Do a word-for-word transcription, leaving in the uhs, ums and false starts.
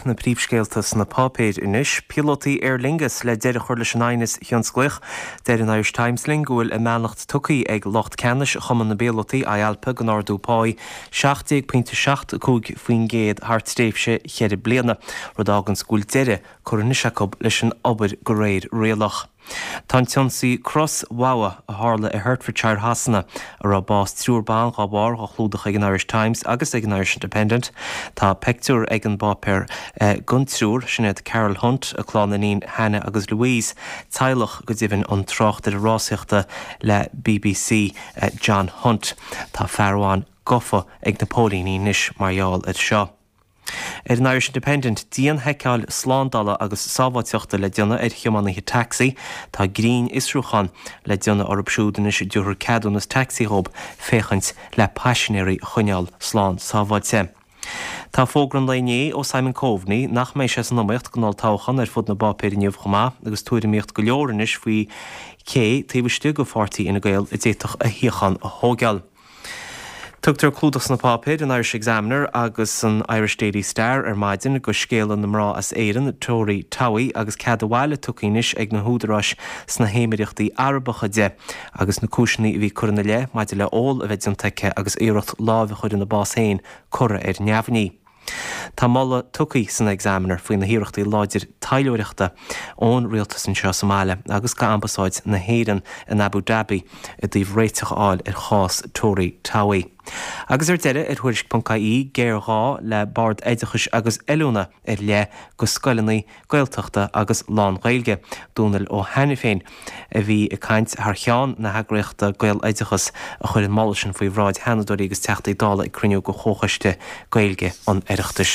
na príomhscéaltas na pápéid inis, pilotaí Aer Lingus le deireadh chuir leis an aithnis Thionsclaich, deir an Irish Times linn go bhfuil i meannacht tucaí ag Locht Canis chuman na béalotaí a Alpa go nár dúpáí seachtag pínta seacht cúg faoin géad hartstéifse chead bliana rud ágan sgúil deire chuir nisacab leis an obair go réir réalach. Tá tionsaí Cross Wawa a hála i Hertfordshire hasanna a ra bás trúrbán gá bár go chlúdach ag an Irish Times agus ag an Irish Independent. Tá pectúr ag an bápéir uh, guntrúr sinad Carol Hunt a chlánanín Hannah agus Louise teilech go dtíbhinn an trocht ar rásaíochta le B B C uh, John Hunt. Tá fearháin gofa ag Napólíní níos marall it seo. Er an Irish Independent, díon heiceáil slándala agus sábhaiteachta le dionna ar chiomanaithe taxi, tá Green Isrúchan le dionna orb siúdanis dúthar cadúnas taxi hub féchant le passionéirí chuneal slán sábhaite. Tá fógran lené ó Simon Coveney nach mééis sé an nóíocht gonál táchan ar fud na bápéir níomh chumá agus túirimíocht go leoranis faoi cé taobhiste go fortaí ina gail i dtéach a hiochan a thógeal. Tugtar clúdachs na pápéid an Irish Examiner agus an Irish Daily Star ar maidin go scéalan na mrá as éireann Tóraí Tawi agus cad a bhhaile tucínis ag na húdaráis sna héimireachtaí Arabacha de agus na cúisinaí bhí curna le maidide le ól a bheith an teice agus éireacht lábh chuir na bás féin curra ar neamhní. Tá mála tucaí san Examiner faoin na híireachtaí láidir tailúireachta ón rialtas an seo Somália agus ga ambasáid na héireann in Abu Dhabi a dtíobh réiteach áil ar chás Tóraí Tawi. Agus ar deire ar thuiris punca í géirghá le bard éidechas agus eúna ar le go scoilinaí gailteachta agus lán ghailge dúnal ó hena féin a bhí i caint th cheán na heagreaachta gail éidechas a chuir an mála sin faoi bhráid henadúirí agus teachtaí dála i cruinniú go chóchaiste gailge an oireachtais.